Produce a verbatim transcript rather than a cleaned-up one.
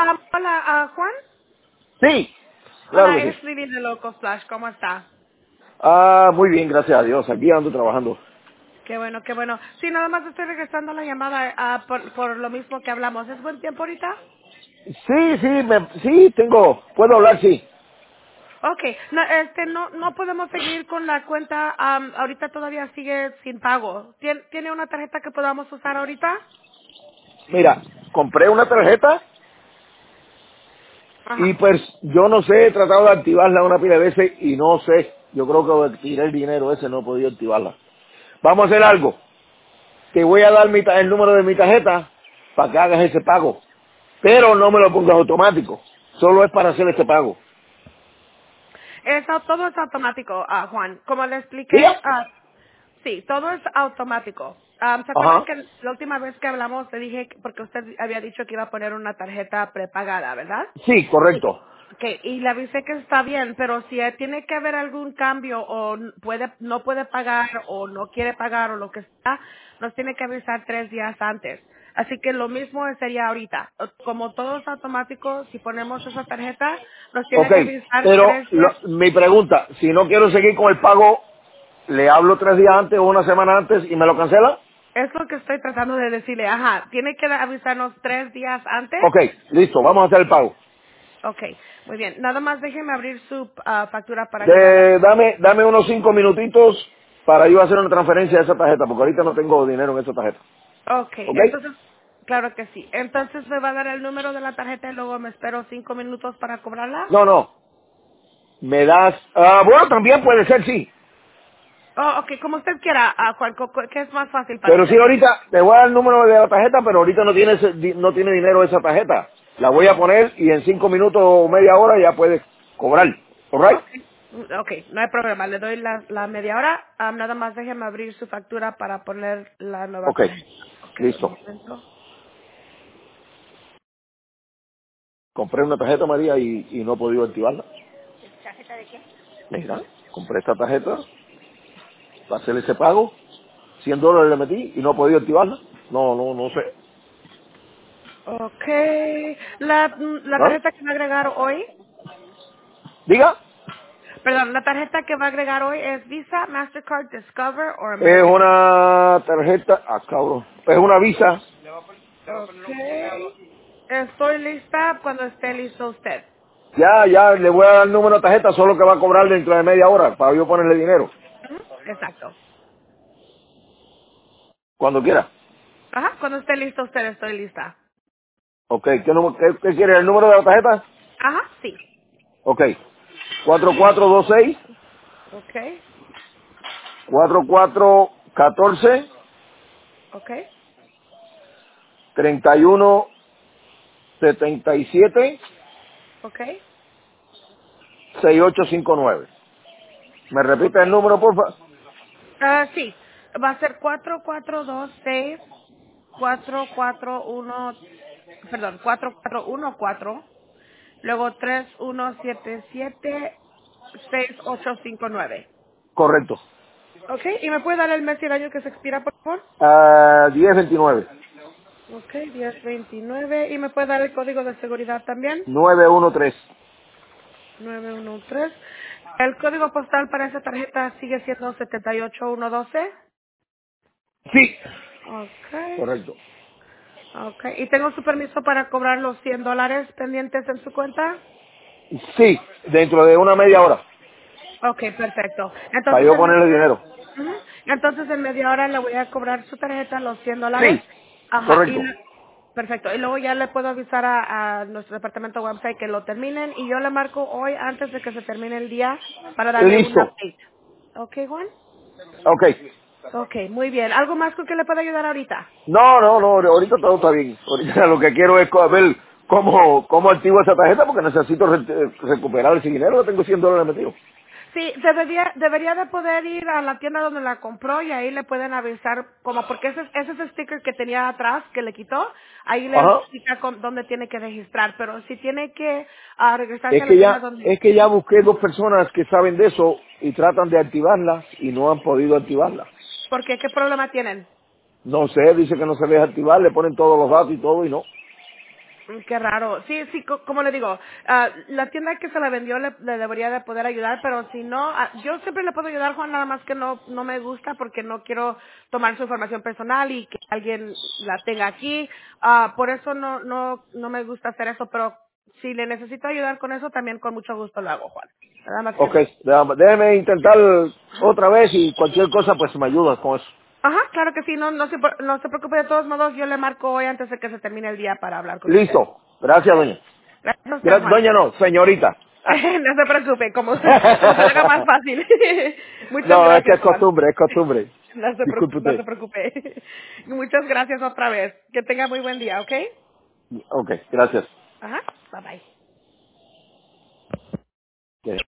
Ah, hola, ah, Juan. Sí, claro Hola, que sí. es Lili de Loco Flash. ¿Cómo está? Ah, muy bien, gracias a Dios. Aquí ando trabajando. Qué bueno, qué bueno. Sí, nada más estoy regresando la llamada ah, por, por lo mismo que hablamos. ¿Es buen tiempo ahorita? Sí, sí, me, sí, tengo, puedo hablar, sí. Okay, no, este, no, no podemos seguir con la cuenta. am, ahorita todavía sigue sin pago. ¿Tien- ¿Tiene una tarjeta que podamos usar ahorita? Mira, compré una tarjeta y Ajá. pues yo no sé, he tratado de activarla una pila de veces y no sé. Yo creo que tiré el dinero ese, no he podido activarla. Vamos a hacer algo. Te voy a dar mi ta- el número de mi tarjeta para que hagas ese pago. Pero no me lo pongas automático. Solo es para hacer este pago. Eso, todo es automático, ah, Juan. Como le expliqué, ¿Diga? ah, sí, todo es automático. Ah, ¿Se acuerdan Ajá. que la última vez que hablamos le dije, que- porque usted había dicho que iba a poner una tarjeta prepagada, ¿verdad? Sí, correcto. Okay, y le avisé que está bien, pero si tiene que haber algún cambio o n- puede, no puede pagar o no quiere pagar o lo que sea, nos tiene que avisar tres días antes. Así que lo mismo sería ahorita. Como todo es automático, si ponemos esa tarjeta, nos tiene Ok, que avisar pero tres días. lo- mi pregunta, si no quiero seguir con el pago, ¿le hablo tres días antes o una semana antes y me lo cancela? Es lo que estoy tratando de decirle. Ajá, tiene que avisarnos tres días antes. Ok, listo, vamos a hacer el pago. Okay, muy bien. Nada más déjeme abrir su ah, factura para ayudarle. De- dame, dame unos cinco minutitos para yo hacer una transferencia de esa tarjeta, porque ahorita no tengo dinero en esa tarjeta. Okay, ¿Ok? entonces, claro que sí. Entonces me va a dar el número de la tarjeta y luego me espero cinco minutos para cobrarla. No, no, me das... ah, bueno, también puede ser, sí. Oh, okay, como usted quiera, ah, Juan, co- co- ¿qué es más fácil para Pero sí, usted? ahorita te voy a dar el número de la tarjeta, pero ahorita no tiene, ese- di- no tiene dinero esa tarjeta. La voy a poner y en cinco minutos o media hora ya puedes cobrar. ¿Alright? Okay, mm, okay, no hay problema. Le doy la, la media hora. Ah, nada más déjeme abrir su factura para poner la nueva Ok, tarjeta. Okay, un listo. momento. Compré una tarjeta, María, y, y no he podido activarla. Mira, compré esta tarjeta para hacer ese pago. cien dólares le metí y no he podido activarla. No, no, no sé. Okay, la, mm, la ¿Ah? tarjeta que va a agregar hoy, Diga. perdón, la tarjeta que va a agregar hoy es Visa, Mastercard, Discover o Es American. una tarjeta, ah, cabrón. Es una visa. Okay. Estoy lista cuando esté listo usted. Ya, ya, le voy a dar el número de tarjeta, solo que va a cobrar dentro de media hora para yo ponerle dinero. Ujú, exacto. Cuando quiera. Ajá, cuando esté listo usted, estoy lista. Ok, ¿qué, número- qué, qué quiere? ¿El número de la tarjeta? Ajá, sí. Ok. cuatro cuatro dos seis, Okay, cuatro cuatro uno cuatro, okay, treinta y uno setenta y siete, okay, seis ocho cinco nueve. ¿Me repite el okay. número, porfa? Ah, sí. Va a ser cuatro cuatro dos seis cuatro cuatro uno, perdón, cuatro cuatro uno cuatro, luego tres uno siete siete seis ocho cinco nueve. Correcto. Okay, ¿y me puede dar el mes y el año que se expira, por favor? Ah, diez veintinueve, Ok, diez veintinueve. ¿Y me puede dar el código de seguridad también? nueve uno tres. nueve uno tres. ¿El código postal para esa tarjeta sigue siendo siete ocho uno uno dos? Sí. Ok, Correcto. ok. ¿Y tengo su permiso para cobrar los cien dólares pendientes en su cuenta? Sí, dentro de una media hora, Ok, perfecto. para Entonces yo en, me- ponerle dinero. Ujú. Entonces en media hora le voy a cobrar su tarjeta los cien dólares. Sí, Ajá, y correcto. le- perfecto. Y luego ya le puedo avisar a, a nuestro departamento website que lo terminen y yo le marco hoy antes de que se termine el día para darle un Listo. update. Ok, Juan. Ok. Ok, muy bien. ¿Algo más con que le pueda ayudar ahorita? No, no, no, ahorita todo está bien. Ahorita lo que quiero es co- ver cómo, cómo activo esa tarjeta porque necesito re- recuperar ese dinero. Yo tengo cien dólares metido. Sí, debería, debería de poder ir a la tienda donde la compró y ahí le pueden avisar, como porque ese, ese es el sticker que tenía atrás, que le quitó, ahí le Ajá. explica con- dónde tiene que registrar, pero si tiene que ah, regresarse Es a la que tienda ya, donde... es que ya busqué dos personas que saben de eso y tratan de activarla y no han podido activarla. ¿Por qué? ¿Qué problema tienen? No sé, dice que no se deja activar, le ponen todos los datos y todo y no. Mm, Qué raro. Sí, sí, co- como le digo, ah, la tienda que se la vendió le, le debería de poder ayudar, pero si no, ah, yo siempre le puedo ayudar, Juan, nada más que no no me gusta porque no quiero tomar su información personal y que alguien la tenga aquí. Ah, por eso no no no me gusta hacer eso, pero si le necesito ayudar con eso, también con mucho gusto lo hago, Juan. Nada más que Ok, sí. déjame, déjeme intentar Ajá. otra vez y cualquier cosa pues me ayuda con eso. Ajá, claro que sí, no no se pre- no se preocupe, de todos modos yo le marco hoy antes de que se termine el día para hablar con usted. Listo. Gracias, doña. Gracias a usted, Gra- Juan. doña no, señorita. No se preocupe, como, como se le haga más fácil. Muchas No, es que es gracias, Juan. costumbre, es costumbre. No se, Disculpe preocu- no se usted. preocupe. Muchas gracias otra vez. Que tenga muy buen día, ¿ok? Ok, gracias. Ajá. Bye bye.